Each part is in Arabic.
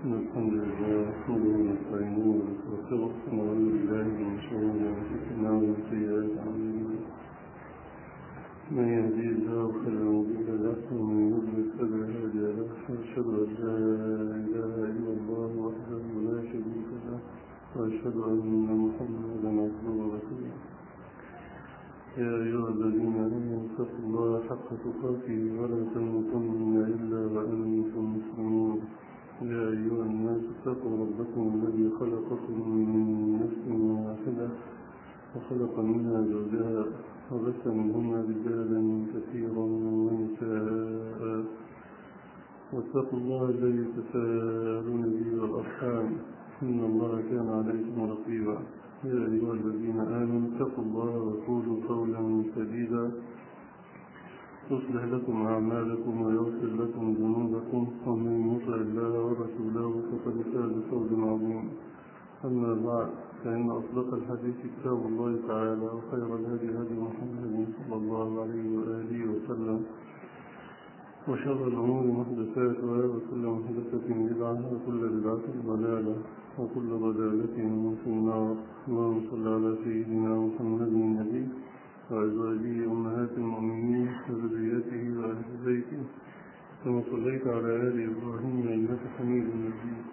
الحمد لله نحمده ونستعينه ونستغفره ونعوذ بالله من شرور انفسنا ومن سيئات اعمالنا. من يهدي الله فلا مضل له ومن يضلل فلا هادي له، واشهد ان لا اله الا الله وحده لا شريك له، واشهد ان محمدا عبده ورسوله. يا ايها الذين امنوا اتقوا الله حق تقاته ولا تموتن الا وانتم مسلمون. يا أيها الناس اتقوا ربكم الذي خلقكم من نفس واحدة وخلق منها زوجها وبث منهما رجالا كثيرا ونساء، واتقوا الله الذي تساءلون به والأرحام إن الله كان عليكم رقيبا. يا أيها الذين آمنوا اتقوا الله وقولوا قولا سديدا يصلح لكم أعمالكم ويغفر لكم ذنوبكم، ومن يطع الله ورسوله فقد فاز فوزا عظيما. أما بعد، فإن أصدق الحديث كتاب الله تعالى، وخير الهدي هدي محمد صلى الله عليه وآله وسلم، وشر الأمور محدثاتها، وكل محدثة بدعة، وكل بدعة ضلالة، وكل ضلالة في النار. اللهم صل على سيدنا محمد النبي وأزواجه أمهات المؤمنين وذريته وأهل بيته كما صليت على آل إبراهيم إنك حميد مجيد.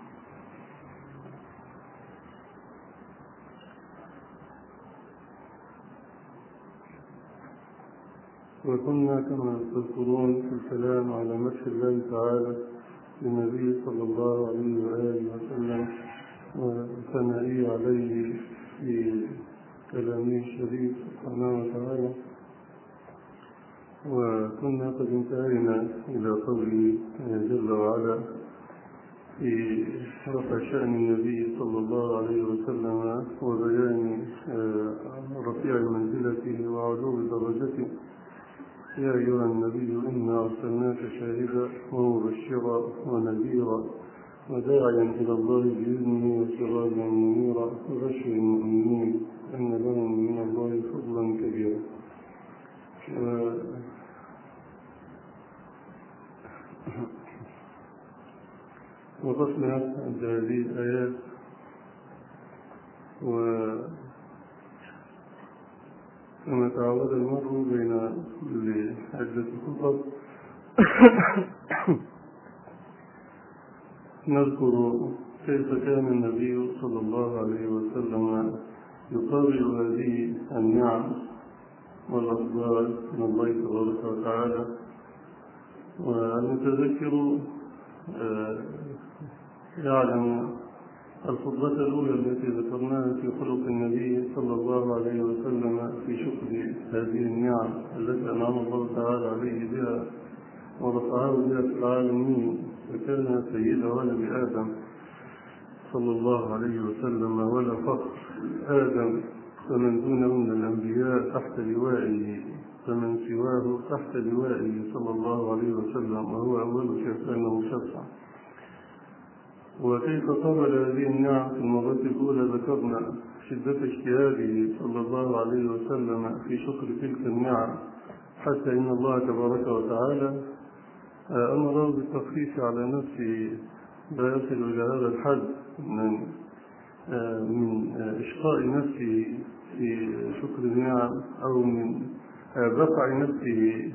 وكنا كما تذكرون في الكلام على مدح الله تعالى للنبي صلى الله عليه وآله وسلم وثنائه عليه في كلامه الشريف سبحانه وتعالى. وكنا قد انتهينا إلى قوله جل وعلا في رفع شأن النبي صلى الله عليه وسلم وبيان رفيع منزلته وعلو درجته. يا أيها النبي إنا أرسلناك شاهدا ومبشرا ونذيرا وداعيا إلى الله بإذنه وسراجا منيرا وبشر المؤمنين أن لهم من الله فضلا كبيرا. وقفنا عند هذه الآيات، وكما تعود المرء بين كل عدة خطب نذكر كيف كان النبي صلى الله عليه وسلم يقابل هذه النعم والأفضال من الله تبارك وتعالى. والمتذكر يعلم الفضلة الأولى التي ذكرناها في خلق النبي صلى الله عليه وسلم في شكر هذه النعم التي أنعم الله تعالى عليه بها ورفعه بها في العالمين، فكان سيد ولد آدم صلى الله عليه وسلم ولا فخر. آدم فمن دونه من الأنبياء تحت لوائه، فمن سواه تحت لوائه صلى الله عليه وسلم، وهو أول شيطانه شفع. وكيف قابل هذه النعم في المرة الأولى ذكرنا شدة اجتهاده صلى الله عليه وسلم في شكر تلك النعم، حتى إن الله تبارك وتعالى أمره بالتخفيف على نفسه لا يصل إلى هذا الحد من إشقاء نفسه في شكر النعم، أو من بقع نفسه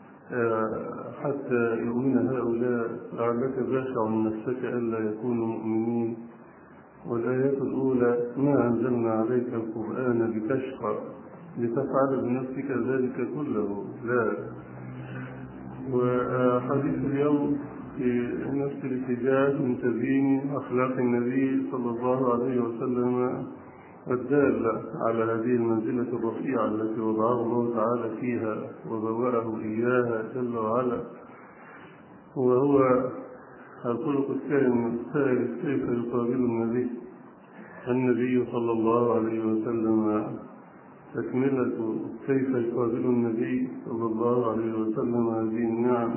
حتى يؤمن هؤلاء لعلك باشع نفسك ألا يكونوا مؤمنين. والآيات الأولى ما أنزلنا عليك القرآن لتشقى لتفعل بنفسك ذلك كله، لا. وحديث اليوم في نفس الاتجاه من تبيين أخلاق النبي صلى الله عليه وسلم الدالة على هذه المنزلة الرفيعة التي وضعه الله تعالى فيها وبوأه إياها جل وعلا، وهو الخلق الثالث كيف يقابل النبي صلى الله عليه وسلم. تكملة كيف يقابل النبي صلى الله عليه وسلم هذه النعم.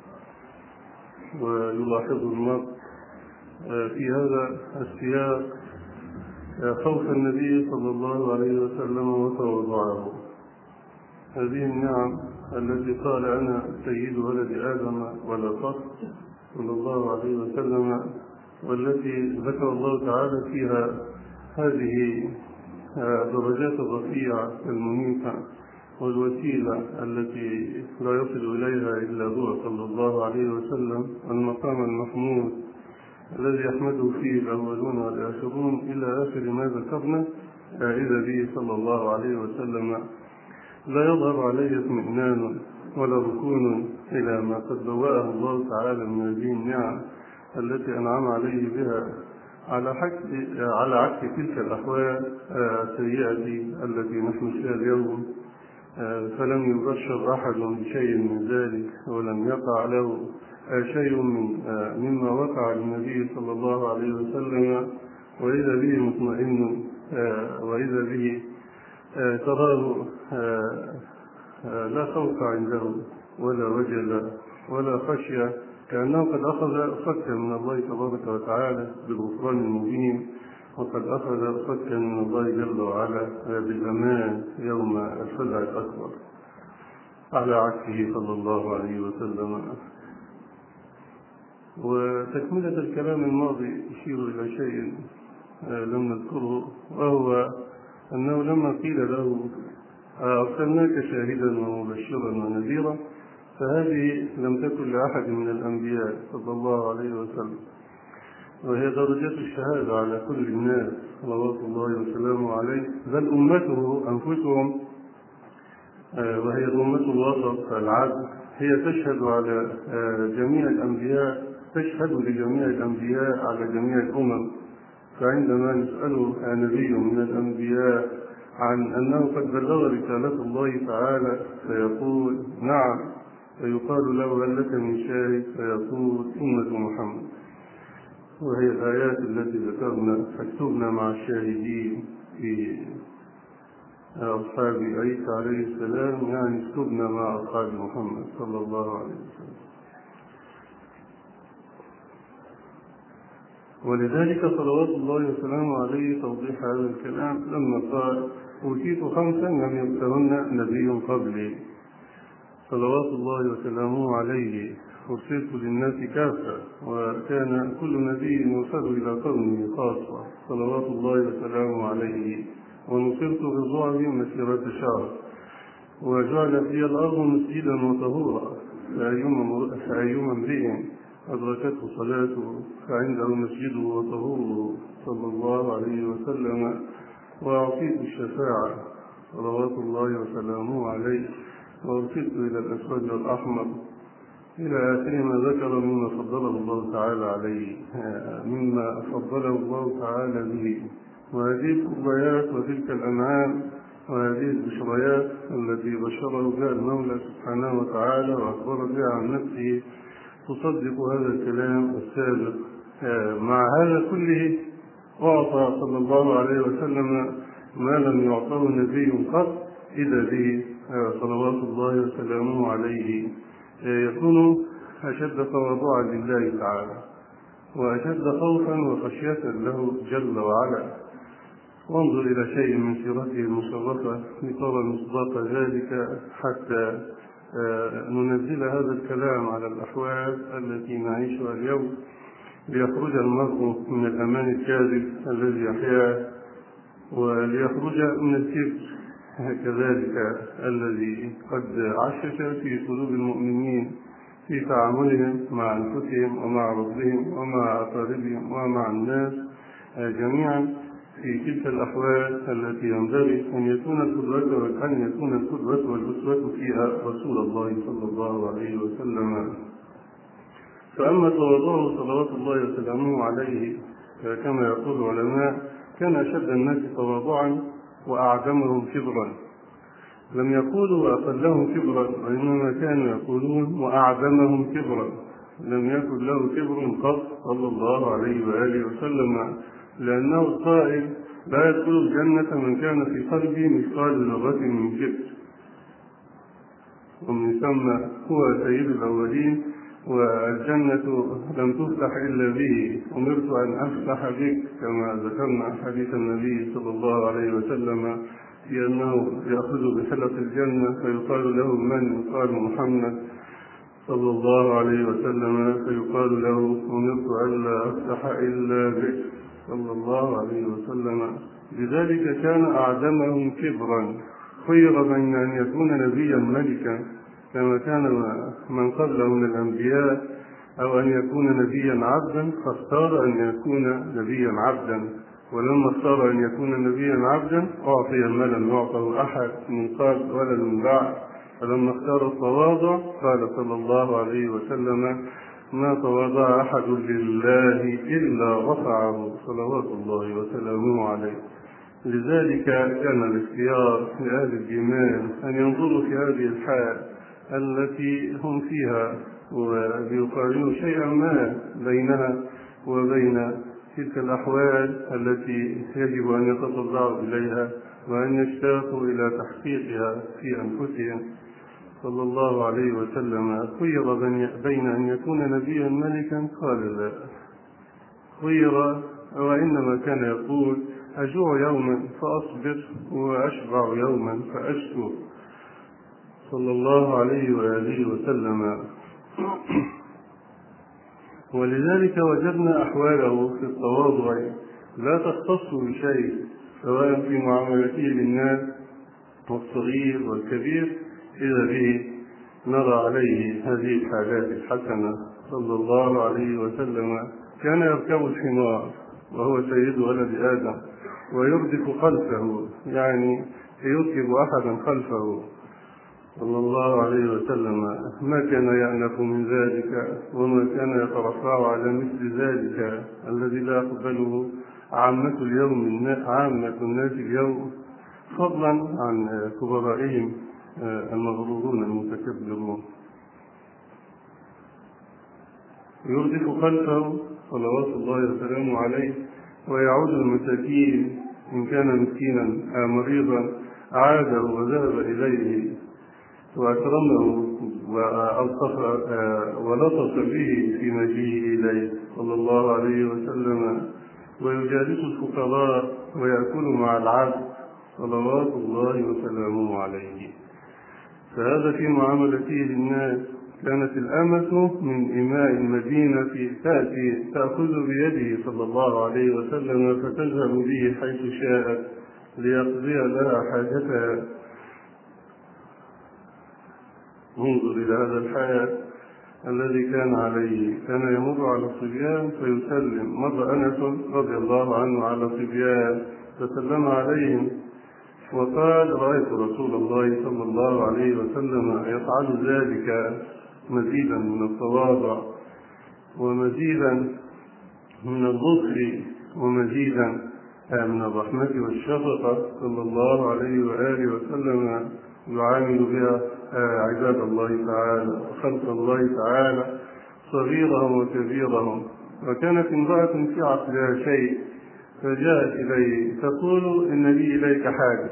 ويلاحظ المرء في هذا السياق خوف النبي صلى الله عليه وسلم وتواضعه. هذه النعم التي قال أنا سيد ولد آدم ولا فخر صلى الله عليه وسلم، والتي ذكر الله تعالى فيها هذه الدرجات الرفيعة المنيفة والوسيلة التي لا يصل إليها إلا هو صلى الله عليه وسلم، المقام المحمود الذي يحمده فيه الأولون والآخرون إلى آخر ما ذكرنا. إذا به صلى الله عليه وسلم لا يظهر عليه اطمئنان ولا ركون إلى ما قد بوأه الله تعالى من هذه النعم التي أنعم عليه بها، على عكس تلك الأحوال السيئة التي نحن فيها اليوم. فلم يبشر أحد بشيء من ذلك، ولم يقع له شيء مما وقع للنبي صلى الله عليه وسلم، وإذا به مطمئن، وإذا به تراه لا خوف عنده ولا وجل ولا خشية، كأنه قد أخذ فكا من الله تبارك وتعالى بالغفران المبين، وقد أخذ فكا من الله جل وعلا بالأمان يوم الفزع الأكبر، على عكسه صلى الله عليه وسلم. وتكملة الكلام الماضي يشير إلى شيء لم نذكره، وهو أنه لما قيل له أرسلناك شاهدا ومبشرا ونذيرا، فهذه لم تكن لأحد من الأنبياء صلى الله عليه وسلم، وهي درجات الشهادة على كل الناس صلوات الله وسلامه عليه، بل أمته أنفسهم، وهي الأمة الوسط العدل، هي تشهد على جميع الأنبياء، تشهد لجميع الأنبياء على جميع الأمم. فعندما يسأل نبي من الأنبياء عن أنه قد بلغ رسالة الله تعالى فيقول نعم، فيقال له هل لك من شاهد؟ فيقول أمة محمد. وهي الآيات التي ذكرنا فاكتبنا مع الشاهدين في أصحاب عيسى عليه السلام، يعني اكتبنا مع أصحاب محمد صلى الله عليه وسلم. ولذلك صلوات الله وسلامه عليه توضيح هذا الكلام لما قال أوتيت 5 لم يؤتهن نبي قبلي صلوات الله وسلامه عليه، أرسلت للناس كافة، وكان كل نبي يرسل إلى قومه خاصة صلوات الله وسلامه عليه، ونصرت بالرعب مسيرة شهر، وجعلت لي الأرض مسجدا وطهورا، فأيما امرئ أدركته صلاته فعنده مسجده وطهوره صلى الله عليه وسلم، وأعطيت الشفاعة صلوات الله وسلامه عليه، وأرسلت إلى الأسود والأحمر، إلى آخر ما ذكر مما فضله الله تعالى عليه، مما فضله الله تعالى به. وهذه الفضيات وتلك الأنعام وهذه البشريات التي بشره بها المولى سبحانه وتعالى وأخبر بها عن نفسه تصدق هذا الكلام السابق. مع هذا كله أعطى صلى الله عليه وسلم ما لم يعطه نبي قط، إذا به صلوات الله وسلامه عليه يكون أشد تواضعا لله تعالى، وأشد خوفا وخشية له جل وعلا. وانظر إلى شيء من سيرته المشرفة لترى مصداق ذلك، حتى ننزل هذا الكلام على الأحوال التي نعيشها اليوم، ليخرج المرء من الأمان الكاذب الذي يحياه، وليخرج من الكبر كذلك الذي قد عشش في قلوب المؤمنين في تعاملهم مع أنفسهم ومع ربهم ومع أقاربهم ومع الناس جميعا، في تلك الأحوال التي ينبغي أن يكون القدوة والأسوة فيها رسول الله صلى الله عليه وسلم. فأما تواضعه صلوات الله وسلامه عليه كما يقول العلماء كان أشد الناس تواضعا وأعدمهم كبرا، لم يقولوا أقلهم كبرا، وإنما كانوا يقولون وأعدمهم كبرا، لم يكن له كبر قط صلى الله عليه وآله وسلم، لأنه القائل لا يدخل الجنة من كان في قلبه مثقال ذرة من كبر، ومن ثم هو سيد الأولين، والجنة لم تفتح إلا به، أمرت أن أفتح بك، كما ذكرنا حديث النبي صلى الله عليه وسلم في أنه يأخذ بحلق الجنة فيقال له من؟ يقال محمد، صلى الله عليه وسلم فيقال له: أمرت ألا أفتح إلا بك صلى الله عليه وسلم. لذلك كان أعدمهم كبرا، خير بين أن يكون نبيا ملكا كما كان من قبله من الأنبياء، أو أن يكون نبيا عبدا، فاختار أن يكون نبيا عبدا. ولما اختار أن يكون نبيا عبدا أعطي ما لم يعطه أحد من قبل ولا من بعد. فلما اختار التواضع قال صلى الله عليه وسلم: ما تواضع أحد لله إلا رفعه صلوات الله وسلامه عليه. لذلك كان الاختيار لأهل الإيمان أن ينظروا في هذه الحال التي هم فيها، ويقارنوا شيئا ما بينها وبين تلك الأحوال التي يجب أن يتطلعوا إليها وأن يشتاقوا إلى تحقيقها في أنفسهم. صلى الله عليه وسلم خير بين أن يكون نبيا ملكا قال لا، خير، وإنما كان يقول: أجوع يوما فأصبر وأشبع يوما فأشكر صلى الله عليه وآله وسلم. ولذلك وجدنا أحواله في التواضع لا تختص بشيء، سواء في معاملته للناس والصغير والكبير، إذا به نرى عليه هذه الحالات الحسنة. صلى الله عليه وسلم كان يركب الحمار وهو سيد ولد آدم ويردف خلفه، يعني يركب أحدا خلفه صلى الله عليه وسلم. ما كان يأنف من ذلك وما كان يترفع على مثل ذلك الذي لا يقبله عامة الناس اليوم، فضلا عن كبرائهم المغرورون المتكبرون. يردف خلفه صلوات الله وسلامه عليه، ويعود المساكين إن كان مسكينا مريضا عاده وذهب إليه وأكرمه ولطف به في مجيئه إليه صلى الله عليه وسلم، ويجالس الفقراء ويأكل مع العبد صلوات الله وسلامه عليه. فهذا في معاملته للناس. كانت الأمة من إماء المدينة تأخذ بيده صلى الله عليه وسلم فتذهب به حيث شاءت ليقضي لها حاجتها. انظر إلى هذا الحال الذي كان عليه. كان يمر على الصبيان فيسلم. مر أنس رضي الله عنه على صبيان فسلم عليهم وقال: رأيت رسول الله صلى الله عليه وسلم يفعل ذلك، مزيدا من التواضع ومزيدا من اللطف ومزيدا من الرحمة والشفقة صلى الله عليه وآله وسلم يعامل بها عباد الله تعالى وخلق الله تعالى صغيرهم وكبيرهم. وكانت امرأة في عقلها شيء فجاءت إليه تقول: إن لي إليك حاجة.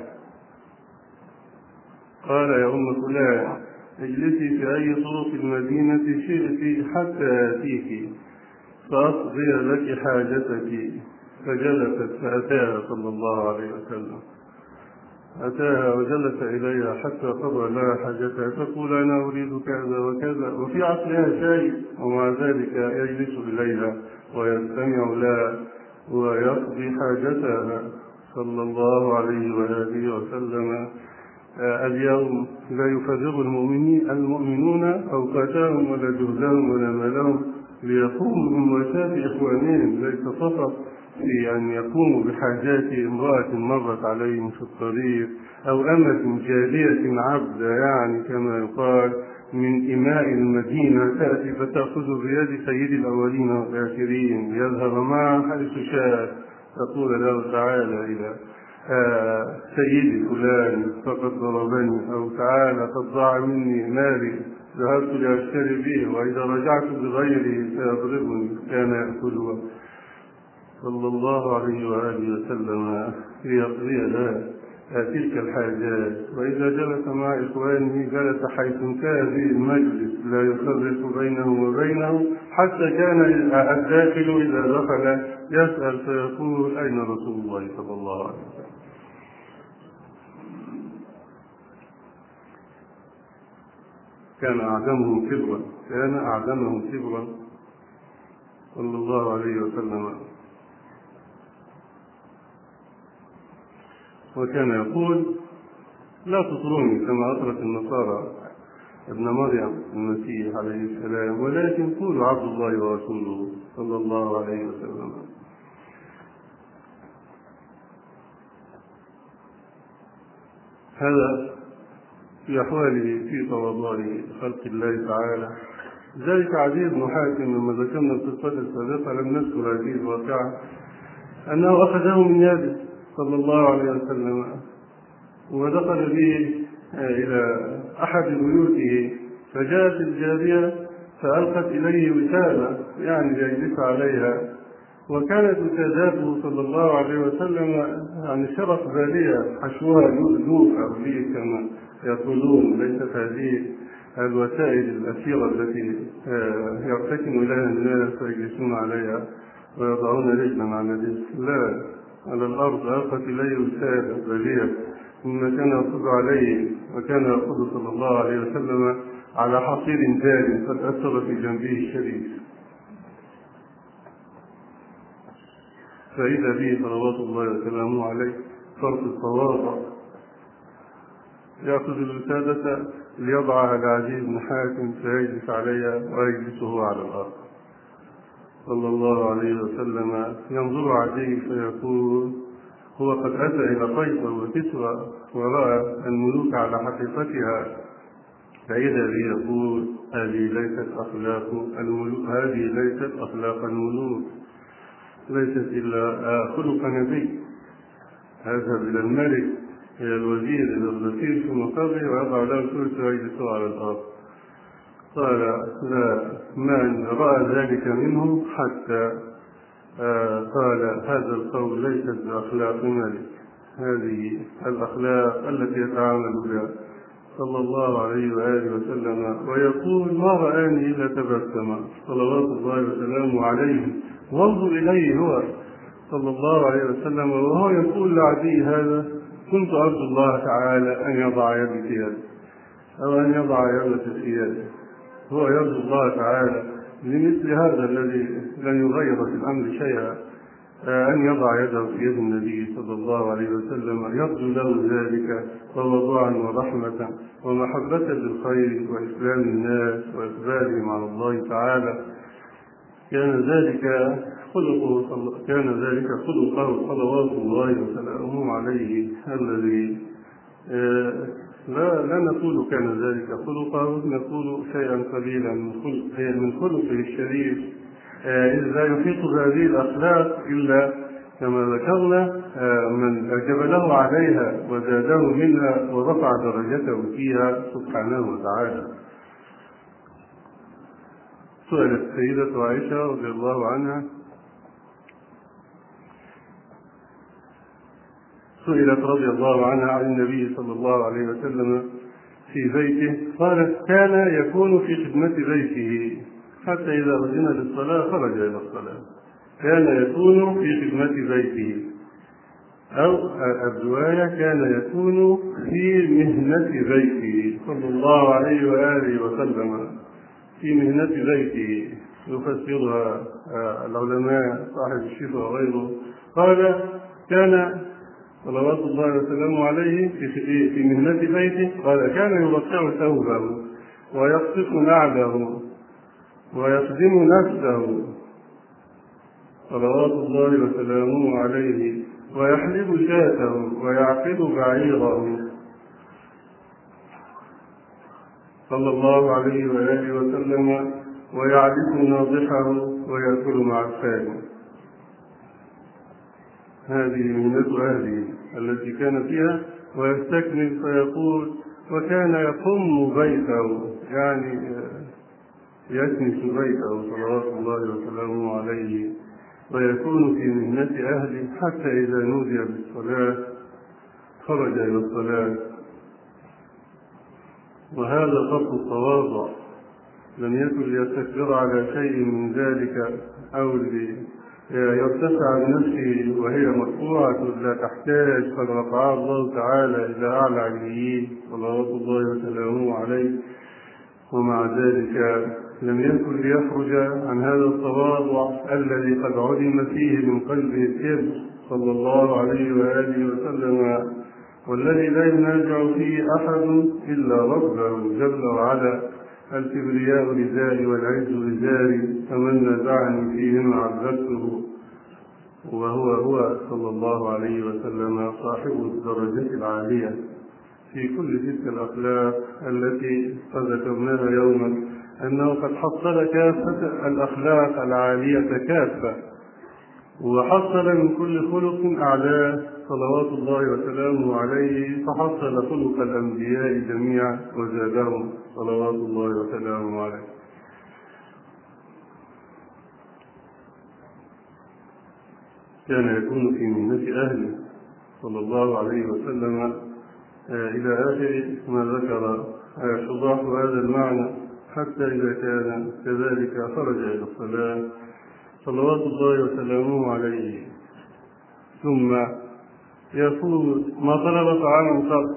قال: يا أم فلان اجلسي في أي طرق المدينة شئت حتى آتيك فأقضي لك حاجتك. فجلست فأتاها صلى الله عليه وسلم، أتاها وجلس إليها حتى قضى لها حاجتها. تقول: أنا أريد كذا وكذا، وفي عقلها شيء، ومع ذلك يجلس إليها ويستمع لها ويقضي حاجتها صلى الله عليه وآله وسلم. اليوم لا يفرغ المؤمنون أوقاتهم ولا جهدهم ولا مالهم ليقوموا بمواساة إخوانهم، ليس فقط في أن يقوموا بحاجات امرأة مرت عليهم في الطريق أو أمة جارية عبدة، يعني كما يقال من إماء المدينة تأتي فتأخذ بيد سيد الأولين والآخرين يذهب معه حيث شاء، تقول له: تعالى إلى سيدي فلان فقد ضربني، أو تعالى قد ضاع مني مالي ذهبت لأشتري به وإذا رجعت بغيره سيضربني. كان يأكله صلى الله عليه وآله وسلم ليقضي لها تلك الحاجات. وإذا جلس مع إخوانه جلس حيث انتهى به المجلس لا يفرق بينه وبينه، حتى كان الداخل إذا دخل يسأل فيقول: أين رسول الله صلى الله عليه وسلم؟ كان أعدمهم كبرا صلى الله عليه وسلم. وكان يقول: لا تطروني كما أطرت النصارى ابن مريم المسيح عليه السلام، ولكن قولوا عبد الله ورسوله صلى الله عليه وسلم. هذا في أحواله في تواضعه خلق الله تعالى. ذلك عدي بن حاتم لما ذكرنا القصة السابقة لم نذكر هذه الواقعة، أنه أخذه من يده صلى الله عليه وسلم ودخل به إلى أحد بيوته، فجاءت الجارية فألقت إليه وسادة يعني ليجلس عليها، وكانت وساداته صلى الله عليه وسلم يعني شرف بالية حشوها لؤلؤ أو لي كما يقولون، ليست هذه الوسائل الأثيرة التي يرتكن إليها الناس ويجلسون عليها ويضعون رجلا على رجل، لا، على الأرض ألقت إليه وسادة بالية مما كان يأخذ عليه، وكان يأخذ صلى الله عليه وسلم على حصير جاري قد أثر في جنبه الشريف، فإذا به صلوات الله وسلامه عليه فرط التواضع يأخذ الوسادة ليضعها على عدي بن حاتم فيجلس عليها ويجلسه على الأرض صلى الله عليه وسلم. ينظر عدي فيقول: هو قد أتى إلى قيصر وكسرى ورأى الملوك على حقيقتها، فإذا به يقول: هذه ليست أخلاق الملوك، ليست إلا خلق نبي. هذهب إلى الملك، إلى الوزير، إلى الغفير في مقابله ويضع له الكرسي ويجلس على الأرض. قال: لا، من رأى ذلك منه حتى قال: هذا القول ليست بأخلاق ملك، هذه الأخلاق التي يتعامل بها صلى الله عليه وآله وسلم. ويقول: ما رآني إلا تبسم صلوات الله وسلامه عليه، وانظر إليه هو صلى الله عليه وسلم وهو يقول لعدي هذا: كنت أرجو الله تعالى أن يضع يدي في يده أو أن يضع يده في يده. هو يرجو الله تعالى لمثل هذا الذي لن يغير في الأمر شيئا أن يضع يده في يد النبي صلى الله عليه وسلم، يرجو له ذلك تواضعا ورحمة ومحبة للخير وإسلام الناس وإقبالهم على الله تعالى. كان ذلك خلقه صلوات الله وسلامه عليه، الذي لا نقول كان ذلك خلقه، نقول شيئا قليلا من خلقه الشريف، إذ لا يحيط بهذه الأخلاق إلا كما ذكرنا من جبله عليها وزاده منها ورفع درجته فيها سبحانه وتعالى. سئلت السيدة عائشة رضي الله عنها، سئلت رضي الله عنها عن النبي صلى الله عليه وسلم في بيته، قالت: كان يكون في خدمة بيته حتى إذا أذن للصلاة خرج إلى الصلاة. كان يكون في خدمة بيته، أو الرواية كان يكون في مهنة بيته صلى الله عليه وآله وسلم، في مهنة بيته، يفسرها العلماء صاحب الشفاء وغيره. قال: كان صلوات الله وسلامه عليه في مهنة بيته، قال: كان يرقع ثوبه ويقصف نعله ويخدم نفسه صلوات الله وسلامه عليه، ويحلب شاته ويعقد بعيره صلى الله عليه وآله وسلم، ويعرف ناضحه ويأكل مع الخادم. هذه مهنة أهله التي كان فيها. ويستكمل فيقول: وكان يقم بيته، يعني يكنس بيته صلوات الله وسلامه عليه، ويكون في مهنة أهله حتى إذا نودي بالصلاة خرج إلى الصلاة. وهذا خط التواضع، لم يكن ليستكبر على شيء من ذلك أو يرتفع بنفسه وهي مرفوعة لا تحتاج، قد رفعها الله تعالى إلى أعلى عليين صلوات الله وسلامه عليه. ومع ذلك لم يكن ليخرج عن هذا التواضع الذي قد عدم فيه من قلبه الكبر صلى الله عليه وآله وسلم، والذي لا ينازع فيه أحد إلا ربه جل وعلا. الكبرياء لزاري والعز لزاري، فمن نازعني فيهما عذبته. وهو صلى الله عليه وسلم صاحب الدرجة العالية في كل تلك الأخلاق التي قد ذكرناها يوما، أنه قد حصل كافة الأخلاق العالية كافة، وحصل من كل خلق أعلاه صلوات الله وسلامه عليه، فحصل خلق الأنبياء جميعا وزادهم صلوات الله وسلامه عليه. كان يكون في مهنة أهله صلى الله عليه وسلم إلى آخر ما ذكر شراح هذا المعنى، حتى إذا كان كذلك خرج إلى الصلاة صلوات الله وسلامه عليه، ثم يقول ما طلب طعاما قط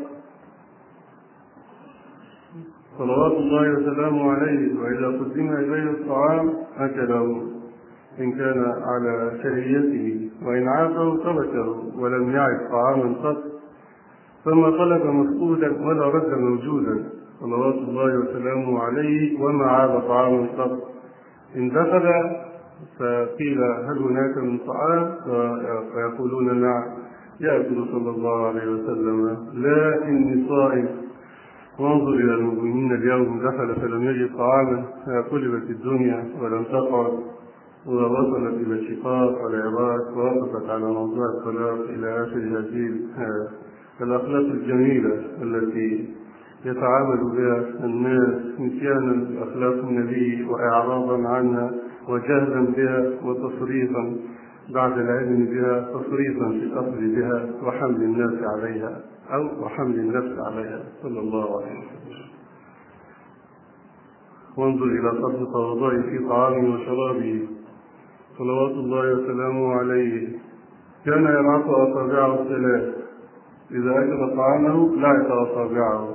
صلوات الله وسلامه عليه، وإذا قدم إليه الطعام أكله إن كان على شهيته، وإن عافه تركه ولم يعد طعاما قط، فما طلب مفقودا ولا رد موجودا صلوات الله وسلامه عليه، وما عاب طعاما قط. إن دخل فقيل هل هناك من طعام؟ فيقولون نعم، يأكل صلى الله عليه وسلم لا إني صائم. وانظر إلى المؤمنين اليوم، دخل فلم يجد طعاما، قلبت الدنيا ولم تقعد، ووصلت إلى الشقاق والعراق، ووقفت على موضوع الطلاق إلى آخر هذه الأخلاق الجميلة التي يتعامل بها الناس، نسيانا بأخلاق النبي وإعراضا عنها وجهلا بها وتصريفا بعد العلم بها، تصريفا في الأخذ بها وحمل الناس عليها وحمل النفس عليها صلى الله عليه وسلم. وانظر إلى قدر تواضعه في طعامه وشرابه صلوات الله وسلامه عليه. كان يلعق أصابعه الثلاث، إذا أكل طعامه لعق أصابعه،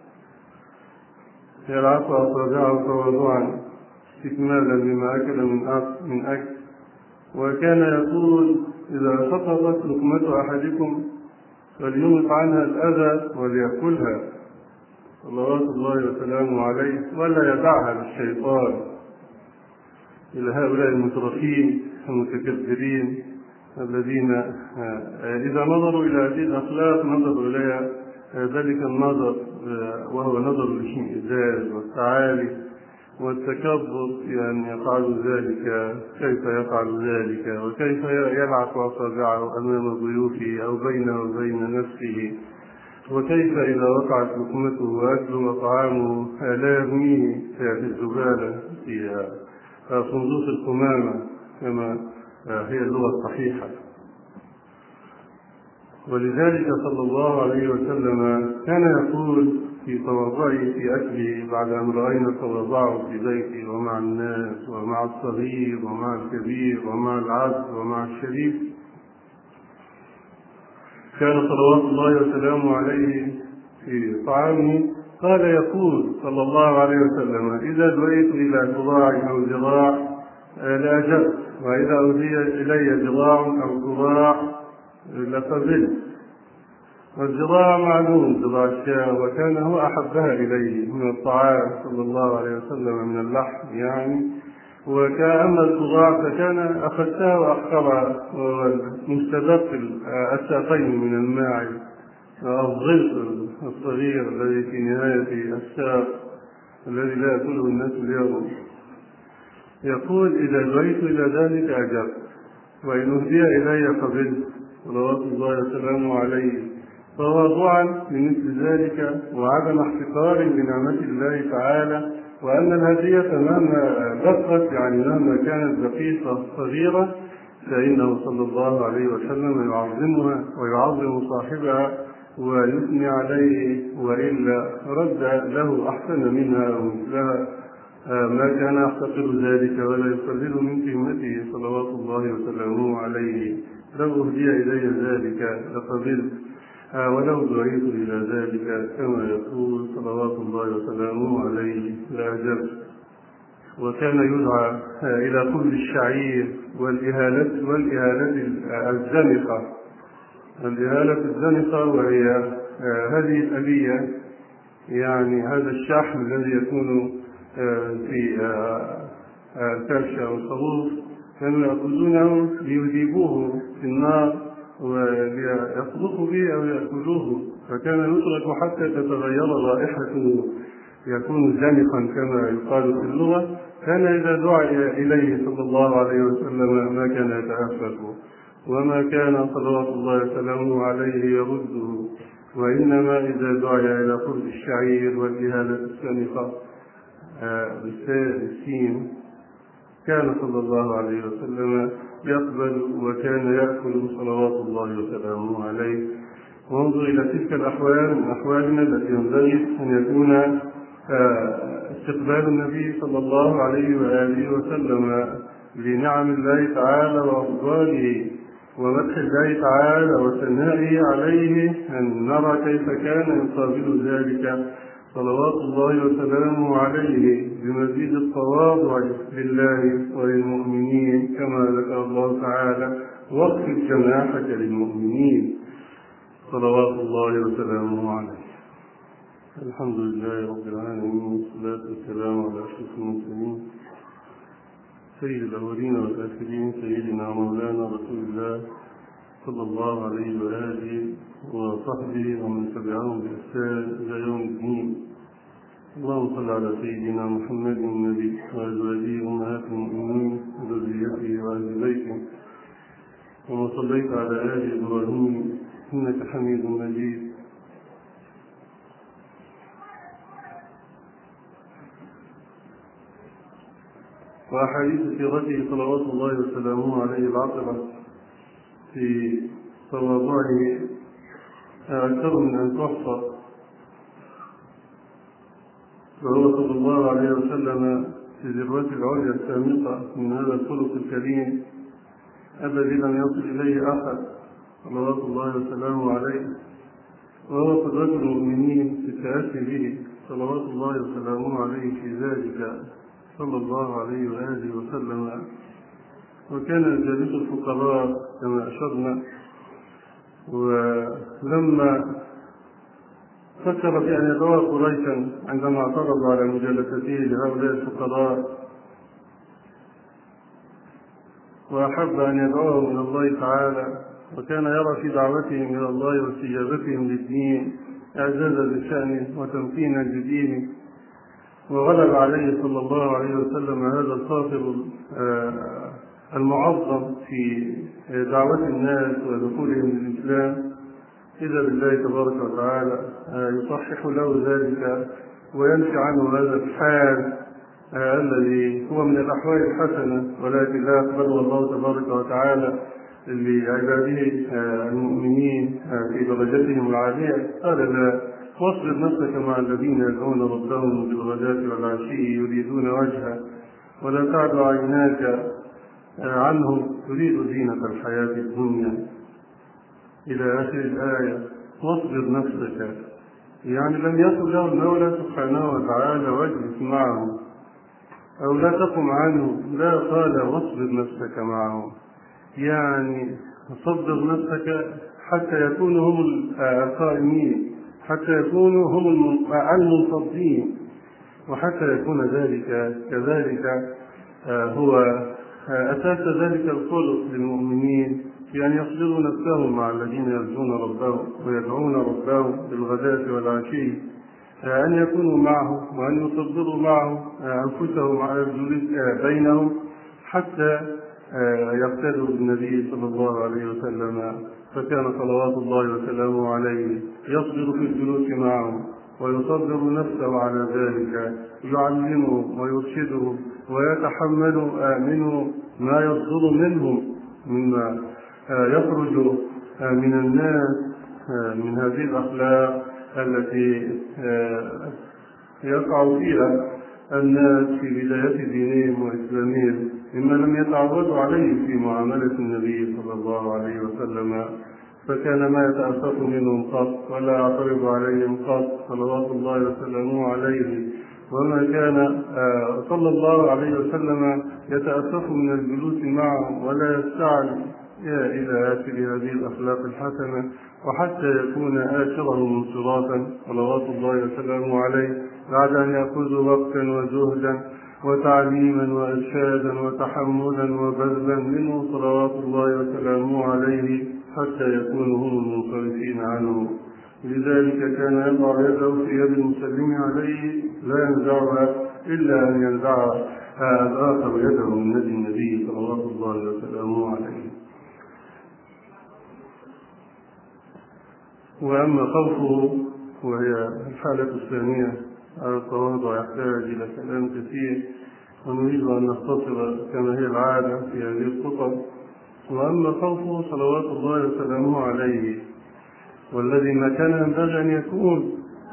يلعق أصابعه تواضعا استكمالا لما أكل من أكل. وكان يقول إذا سقطت لقمة أحدكم فليمط عنها الأذى وليأكلها صلوات الله وسلامه عليه، ولا يدعها للشيطان. إلى هؤلاء المترفين المتكبرين الذين إذا نظروا إلى هذه الأخلاق نظروا إليها ذلك النظر، وهو نظر الاشمئزاز والتعالي والتكبر، يعني يفعل ذلك، كيف يفعل ذلك، وكيف يلعق أصابعه أمام ضيوفه أو بينه وبين نفسه، وكيف إذا وقعت لقمته وأكله وطعامه لا يرميه في الزبالة في صندوق القمامة كما هي اللغة الصحيحة. ولذلك صلى الله عليه وسلم كان يقول في تواضعه في أكله بعد أن رأينا تواضعه في بيته ومع الناس ومع الصغير ومع الكبير ومع العبد ومع الشريف، كان صلوات الله وسلامه عليه في طعامه قال يقول صلى الله عليه وسلم إذا دعيت إلى ذراع أو ذراع لأجبت، وإذا أهدي إلي ذراع أو ذراع لقبلت. والذراع معلوم ذراع الشاة، وكان هو أحبها إليه من الطعام صلى الله عليه وسلم من اللحم يعني. وكأما الذراع فكان أخذتها وأحقرها، ومستدق الساقين من الماعز، الظلف الصغير الذي في نهاية الساق الذي لا يأكله الناس اليوم. يقول إذا دعيت إلى ذلك أجبت، وإن أهدي إلي قبلت صلوات الله وسلامه عليه. تواضعا لمثل ذلك وعدم احتقار لنعمة الله تعالى، وأن الهدية مهما دقت يعني مهما كانت دقيقة صغيرة فإنه صلى الله عليه وسلم يعظمها ويعظم صاحبها ويثني عليه، وإلا رد له أحسن منها ومثلها، ما كان يحتقر ذلك ولا يقلل من قيمته صلوات الله وسلامه عليه. لو أهدي إلي ذلك لقبلت. ولو دعيت إلى ذلك كما يقول صلوات الله وسلامه عليه لأجبت. وكان يدعى إلى قبل الشعير والإهالة الزنقة، وهي هذه الآلية، يعني هذا الشحم الذي يكون في الكبش أو الخروف، كانوا يأخذونه ليذيبوه في النار وليطبخوا به أو يأكلوه، فكان يترك حتى تتغير رائحته، يكون زنقا كما يقال في اللغة. كان إذا دعي إليه صلى الله عليه وسلم ما كان يتأفف، وما كان صلوات الله وسلامه عليه يرده، وإنما إذا دعي إلى قرب الشعير والإهالة السنقة بالسين كان صلى الله عليه وسلم يقبل وكان يأكل صلوات الله وسلامه عليه. وانظر إلى تلك الأحوال من أحوالنا التي ينبغي أن يكون استقبال النبي صلى الله عليه وآله وسلم لنعم الله تعالى وأفضاله ومدح الله تعالى وثنائه عليه، أن نرى كيف كان يقابل ذلك صلوات الله وسلامه عليه بمزيد التواضع لله وللمؤمنين، كما ذكر الله تعالى: واخفض جناحك للمؤمنين، صلوات الله وسلامه عليه. الحمد لله رب العالمين، والصلاة والسلام على أشرف المرسلين سيد الأولين والآخرين، سيدنا مولانا رسول الله صلى الله عليه وآله وصحبه ومن تبعهم بإحسان إلى يوم الدين. اللهم صل على سيدنا محمد النبي وأزواجه أمهات المؤمنين وذريته وأهل بيته، وما صليت على آل إبراهيم إنك حميد مجيد. وأحاديث سيرته صلوات الله وسلامه عليه العطرة في تواضعه أكثر من أن تحصى، وهو صلى الله عليه وسلم في ذروة العليا السامقة من هذا الخلق الكريم الذي لم يصل إليه أحد صلوات الله وسلامه عليه، وهو قدوة المؤمنين في التأسي به صلوات الله وسلامه عليه في ذلك صلى الله عليه وآله وسلم. وكان يجالس الفقراء كما أشرنا، ولما فكر في أن يدعو قريشا عندما اعترض على مجالسته لهؤلاء الفقراء، وأحب أن يدعوهم إلى الله تعالى، وكان يرى في دعوتهم إلى الله واستجابتهم للدين إعزازا لشأنه وتمكينا لدينه، وغلب عليه صلى الله عليه وسلم هذا الخاطر المعظم في دعوة الناس ودخولهم للإسلام، إذا بالله تبارك وتعالى يصحح له ذلك وينفي عنه هذا الحال الذي هو من الأحوال الحسنة، ولكن لا يقبله الله تبارك وتعالى لعباده المؤمنين في درجتهم العالية. قال: لا، واصبر نفسك مع الذين يدعون ربهم بالغداة والعشي يريدون وجهه ولا تعد عيناك عنهم تريد زينة الحياة الدنيا، إلى آخر الآية. واصبر نفسك، يعني لم يقل له المولى سبحانه وتعالى واجلس معه أو لا تقم عنه، لا، قال: واصبر نفسك معه، يعني صبر نفسك حتى يكونوا هم القائمين، حتى يكونوا هم المنصبين، وحتى يكون ذلك كذلك هو أساس ذلك الخلق للمؤمنين، في أن يصبروا نفسهم مع الذين يرجون ربهم ويدعون ربهم بالغداة والعشي، أن يكونوا معه وأن يصبروا معه أنفسهم على الجلوس بينهم حتى يقتدوا بالنبي صلى الله عليه وسلم. فكان صلوات الله وسلامه عليه يصبر في الجلوس معهم ويصبر نفسه على ذلك، يعلمه ويرشده ويتحمل منه ما يصدر منهم مما يخرج من الناس من هذه الأخلاق التي يقع فيها الناس في بداية دينهم وإسلامهم مما لم يتعودوا عليه في معاملة النبي صلى الله عليه وسلم. فكان ما يتأسف منهم قط ولا يعترض عليهم قط صلوات الله وسلامه عليه، وما كان صلى الله عليه وسلم يتأسف من الجلوس معهم ولا يستعلي إلى آخر هذه الأخلاق الحسنة، وحتى يكون آخرهم انصرافا صلوات الله وسلامه عليه بعد أن يأخذوا وقتا وجهدا وتعليما وإرشادا وتحملا وبذلا منه صلوات الله وسلامه عليه حتى يكونوا هم المنصرفين عنه. لذلك كان يضع يده في يد المسلم عليه لا ينزعها إلا أن ينزع الآخر يده من يد النبي صلوات الله وسلامه عليه. وأما خوفه وهي الحالة الثانية على التواضع يحتاج إلى كلام كثير، ونريد أن نختصر كما هي العادة في هذه الخطب. وأما خوفه صلوات الله وسلامه عليه والذي ما كان ينبغي أن يكون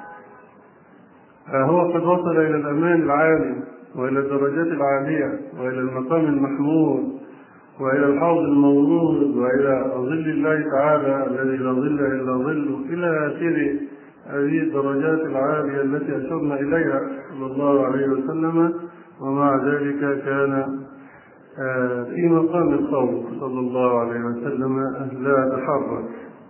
هو قد وصل إلى الأمان العالي وإلى الدرجات العالية وإلى المقام المحمود وإلى الحوض المورود وإلى ظل الله تعالى الذي لا ظل إلا ظله إلى آخر هذه الدرجات العالية التي أشرنا إليها صلى الله عليه وسلم. ومع ذلك كان في مقام الخوف صلى الله عليه وسلم لا يتحرك.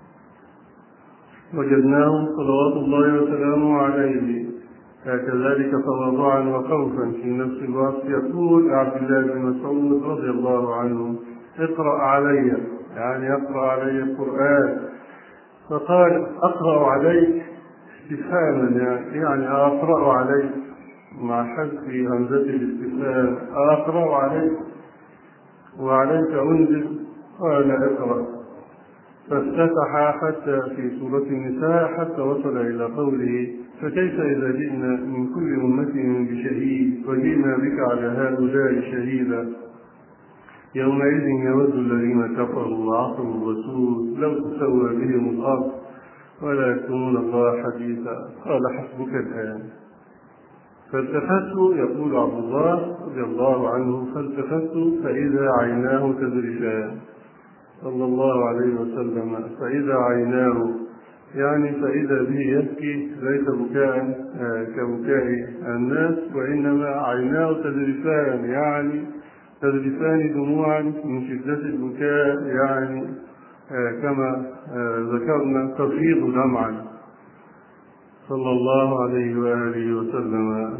وجدناه صلوات الله وسلامه عليه كذلك تواضعا وخوفا في نفس الوقت. يقول عبد الله بن مسعود رضي الله عنه: اقرأ علي، يعني يقرأ علي القرآن. فقال: أقرأ عليك استفهاما، يعني أقرأ عليك مع حذف همزة الاستفهام، أقرأ عليك وعليك أنزل؟ قال: اقرأ. فافتتح حتى في سورة النساء حتى وصل إلى قوله: فكيف إذا جئنا من كل أمة بشهيد وجئنا بك على هؤلاء شهيدا يومئذ يود الذين كفروا وعصوا الرسول لو تسوى بهم الأرض ولا يكتمون الله حديثا. قال: حسبك الآن. فالتفت، يقول عبد الله رضي الله عنه: فالتفت فإذا عيناه تذرفان صلى الله عليه وسلم. فإذا عيناه يعني فإذا به يبكي، ليس بكاء كبكاء الناس، وإنما عيناه تذرفان، يعني تذرفان دموعا من شدة البكاء، يعني كما ذكرنا تفيض دمعا صلى الله عليه وآله وسلم.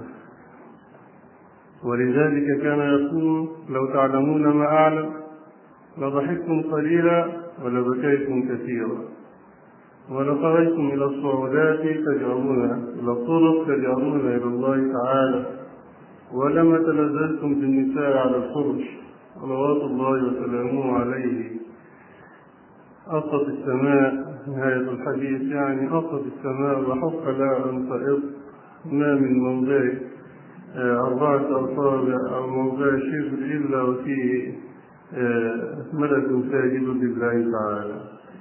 ولذلك كان يقول: لو تعلمون ما أعلم لضحكتم قليلا ولبكيتم كثيرا، ولخرجتم إلى الصعودات تجأرون إلى الطرق تجأرون إلى الله تعالى، ولما تلذذتم بالنساء على الفرش صلوات الله وسلامه عليه. أطت السماء، نهاية الحديث، يعني أطت السماء وحق لها أن تئض ما من موضع 4 أصابع أو موضع شبر إلا وفيه ملك ساجد لله تعالى.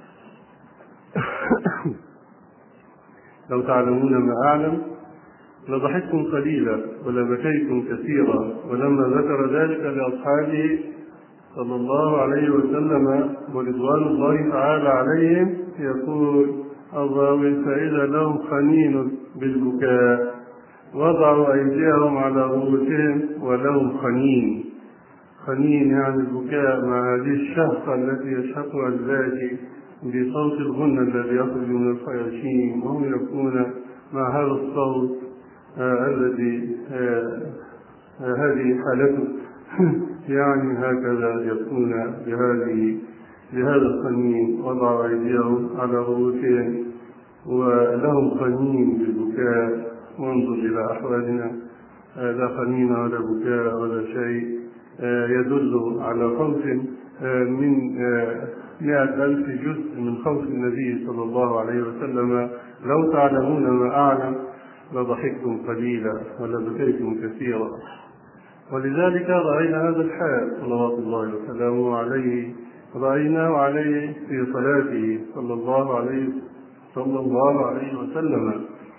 لو تعلمون ما أعلم لضحكتم قليلا ولبكيتم كثيرا. ولما ذكر ذلك لأصحابه صلى الله عليه وسلم ورضوان الله تعالى عليهم يقول الراوي: فإذا لهم خنين بالبكاء وضعوا أيديهم على رؤوسهم ولهم خنين. خنين يعني البكاء مع هذه الشهقة التي يشهقها الباكي بصوت الغنى الذي يخرج من الخياشيم، وهم يكون مع هذا الصوت الذي هذه حالته يعني هكذا يكون بهذا الخنين. وضعوا أيديهم على رؤوسهم ولهم خنين بالبكاء. وانظر إلى أحوالنا، لا خنين ولا بكاء ولا شيء، يدل على خوف من 100,000 جزء من خوف النبي صلى الله عليه وسلم. لو تعلمون ما أعلم لضحكتم قليلا ولبكيتم كثيرا. ولذلك رأينا هذا الحال صلوات الله وسلامه عليه، رأيناه عليه في صلاته صلى الله عليه وسلم.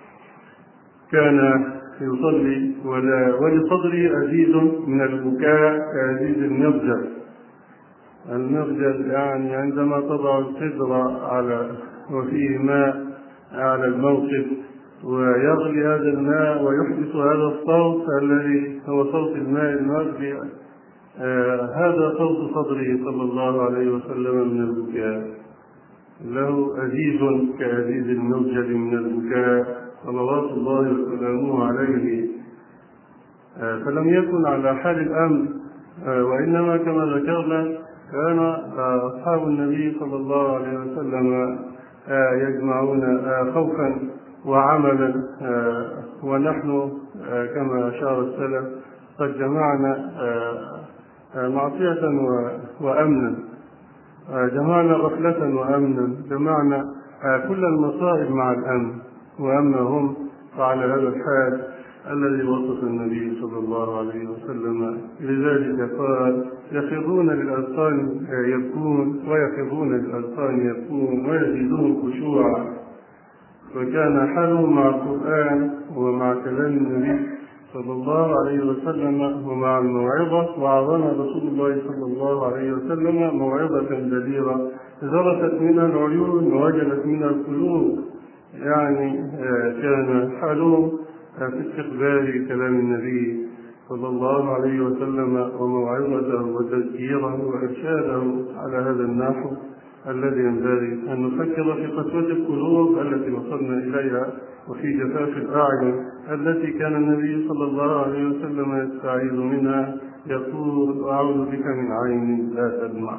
كان يصلي ولصدره أزيز من البكاء كأزيز المرجل، المغجل يعني عندما تضع القدر وفيه ماء على الموقد ويغلي هذا الماء ويحدث هذا الصوت الذي هو صوت الماء المغلي، هذا صوت صدره صلى الله عليه وسلم من البكاء، له أزيز كأزيز المغجل من البكاء صلوات الله وسلامه عليه. فلم يكن على حال الأمن، وإنما كما ذكرنا كان أصحاب النبي صلى الله عليه وسلم يجمعون خوفا وعملا، ونحن كما أشار السلف قد جمعنا معصية وأمنا، جمعنا غفلة وأمنا، جمعنا كل المصائب مع الأمن، وأما هم فعلى هذا الحال الذي وصف النبي صلى الله عليه وسلم. لذلك قال يخرون للأذقان يبكون ويخرون للأذقان يبكون ويزيدهم خشوعا. وكان حالهم مع القرآن ومع كلام النبي صلى الله عليه وسلم ومع الموعظة، وعظنا رسول الله صلى الله عليه وسلم موعظة بليغة ذرفت منها العيون ووجلت منها القلوب، يعني كان حالهم في استقبال كلام النبي صلى الله عليه وسلم وموعظته وتذكيره وإرشاده على هذا النحو الذي ينبغي أن نفكر في قسوة القلوب التي وصلنا إليها وفي جفاف الأعين التي كان النبي صلى الله عليه وسلم يستعيذ منها، يقول أعوذ بك من عين لا تدمع.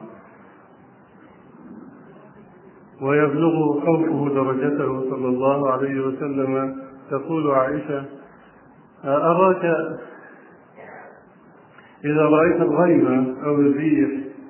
ويبلغ خوفه درجته صلى الله عليه وسلم. تقول عائشة أراك إذا رأيت الغيم أو الريح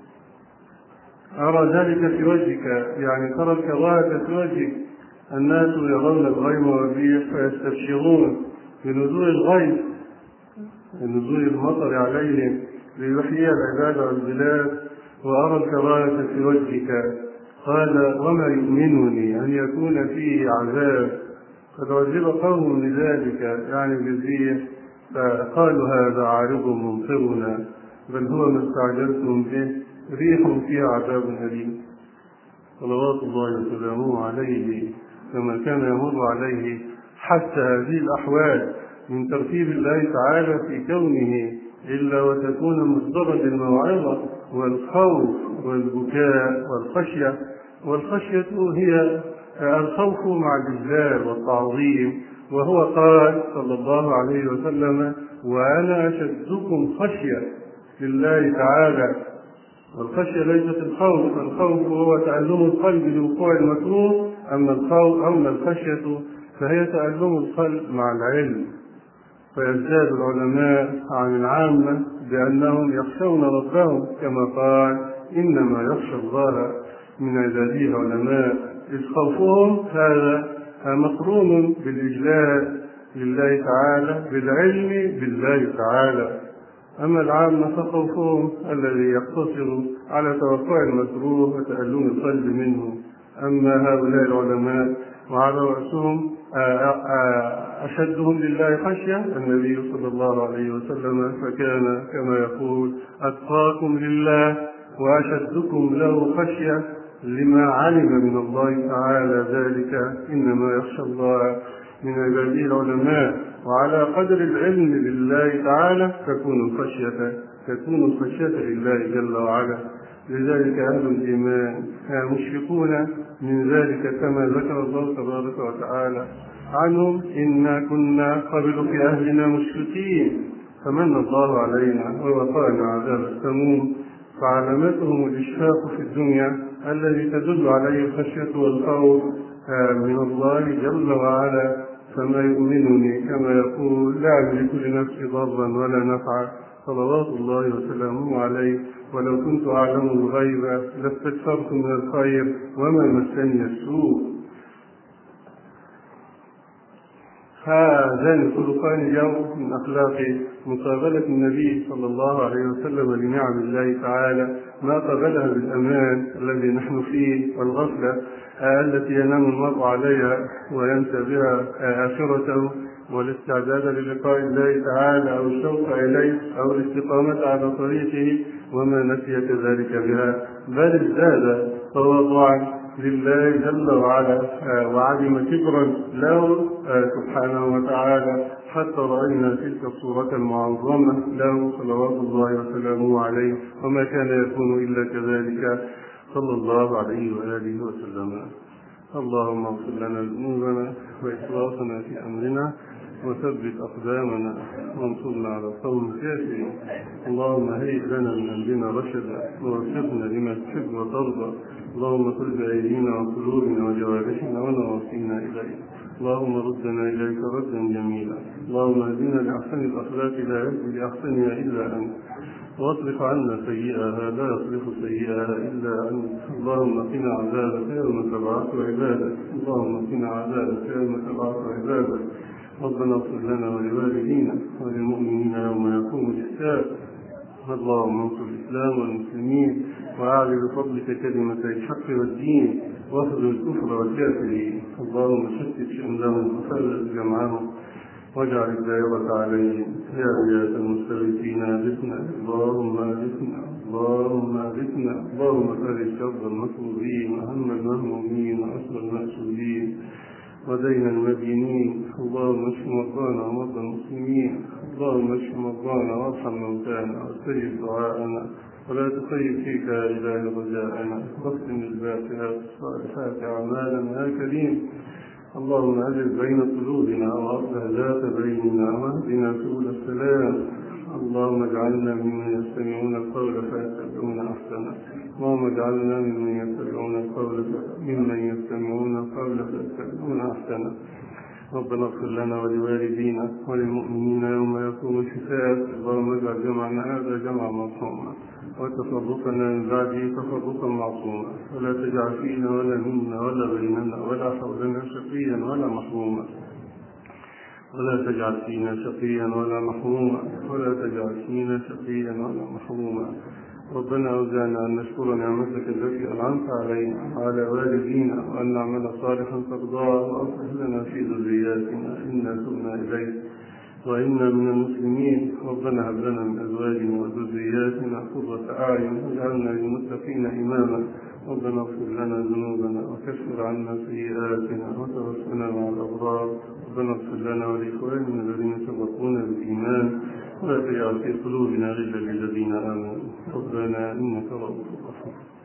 أرى ذلك في وجهك، يعني ترى الكراهة في وجهك. الناس يرون الغيم والريح فيستبشرون بنزول الغيث، بنزول المطر عليهم ليحيي العباد والبلاد، وأرى الكراهة في وجهك. قال وما يؤمنني أن يكون فيه عذاب، قد عذب قوم لذلك يعني بالريح، فقالوا هذا عارض ممطرنا، بل هو ما استعجلتم به ريح فيها عذاب أليم. صلوات الله وسلامه عليه كما كان يمر عليه حتى هذه الأحوال من ترتيب الله تعالى في كونه إلا وتكون مصدرا للموعظة والخوف والبكاء والخشية. والخشية هي الخوف مع الإجلال والتعظيم، وهو قال صلى الله عليه وسلم وأنا أشدكم خشية لله تعالى. والخشية ليست الخوف، الخوف هو تألم القلب لوقوع المكروه، أما الخشية فهي تألم القلب مع العلم. فيزداد العلماء عن العامة بأنهم يخشون ربهم، كما قال إنما يخشى الله من عباده العلماء، إذ خوفهم هذا مقرون بالإجلال لله تعالى بالعلم بالله تعالى. أما العامة فخوفهم الذي يقتصر على توقع المكروه وتألم القلب منه. أما هؤلاء العلماء وعلى رأسهم أشدهم لله خشية النبي صلى الله عليه وسلم، فكان كما يقول أتقاكم لله وأشدكم له خشية لما علم من الله تعالى ذلك، إنما يخشى الله من عباده العلماء. وعلى قدر العلم بالله تعالى تكون الخشية لله جل وعلا. لذلك أهل الإيمان مشفقون من ذلك كما ذكر الله تبارك وتعالى عنهم إنا كنا قبل في أهلنا مشفقين فمن الله علينا ووقانا عذاب السموم. فعلامتهم الإشفاق في الدنيا الذي تدل عليه الخشية والخوف من الله جل وعلا. فما يؤمنني كما يقول لا أملك لنفسي ضرا ولا نفعا، صلوات الله وسلامه عليه. ولو كنت أعلم الغيب لاستكثرت من الخير وما مسني السوء. هذان الخلقان اليوم من أخلاق مقابلة النبي صلى الله عليه وسلم لنعم الله تعالى، ما قابلها بالأمان الذي نحن فيه والغفلة التي ينام المرء عليها وينسى بها آخرته، والاستعداد للقاء الله تعالى أو الشوق إليه أو الاستقامة على طريقه، وما نسي كذلك بها، بل ازداد تواضعا لله جل وعلا وعدم كبرا له سبحانه وتعالى، حتى رأينا تلك الصورة المعظمة له صلوات الله وسلامه عليه، وما كان يكون إلا كذلك صلى الله عليه وآله وسلم. اللهم اغفر لنا ذنوبنا وإسرافنا في أمرنا وثبت أقدامنا وانصرنا على القوم الكافرين. اللهم هيئ لنا من أمرنا رشدا ووفقنا لما تحب وترضى. اللهم خذ بأيدينا وقلوبنا وجوارحنا ونواصينا إليك. اللهم ردنا إليك ردا جميلا. اللهم اهدنا لأحسن الأخلاق لا يهدي لأحسنها إلا أنت، واصرف عنا سيئها لا يصرف سيئها إلا أنت. اللهم قنا عذابك يوم تبعث عبادك. اللهم قنا عذابك يوم تبعث عبادك. ربنا اغفر لنا ولوالدينا وللمؤمنين يوم يقوم الحساب. اللهم انصر الإسلام والمسلمين وأعلِ بفضلك كلمة الحق والدين واخذل الكفر والكافرين. اللهم شتت شملهم وفرق جمعهم واجعل الدائرة عليهم. يا غياث المستغيثين أغثنا. اللهم أغثنا. اللهم أغثنا. اللهم فرج كرب المكروبين وهم المهمومين وأسر المأسولين ودين المدينين. اللهم اشف مرضانا ومرضى المسلمين. اللهم اشف مرضانا وارحم موتانا واستجب دعاءنا ولا تخيب فيك يا إله رجاءنا. واختم بالباقيات الصالحات أعمالنا يا كريم. اللهم ألف بين قلوبنا وأصلح ذات بيننا واهدنا سبل السلام. اللهم اجعلنا ممن يستمعون القول فيتبعون أحسنه. اللهم اجعلنا ممن يستمعون القول فيتبعون أحسنه. ربنا اغفر لنا ولوالدينا وللمؤمنين يوم يقوم الحساب. اللهم اجعل جمعنا هذا جمعا مرحوما وتفرقنا من بعده تفرقا معصوما، ولا تجعل فينا ولا منا ولا بيننا ولا حولنا شقيا ولا محروما، ولا تجعل فينا شقيا ولا محروما، ولا تجعل فينا شقيا ولا محروما. ربنا أوزعنا أن نشكر نعمتك التي أنعمت علينا وعلى والدينا وأن نعمل صالحا ترضاه وأصلح لنا في ذرياتنا إنا تبنا إليك وإنا من المسلمين. ربنا هب لنا من أزواجنا وذرياتنا قرة أعين واجعلنا للمتقين إماما. ربنا اغفر لنا ذنوبنا وكفر عنا سيئاتنا وتوفنا مع الأبرار. ربنا اغفر لنا ولإخواننا الذين سبقونا بالإيمان ولا تجعل في قلوبنا غلا للذين آمنوا. ربنا إنك رؤوف رحيم.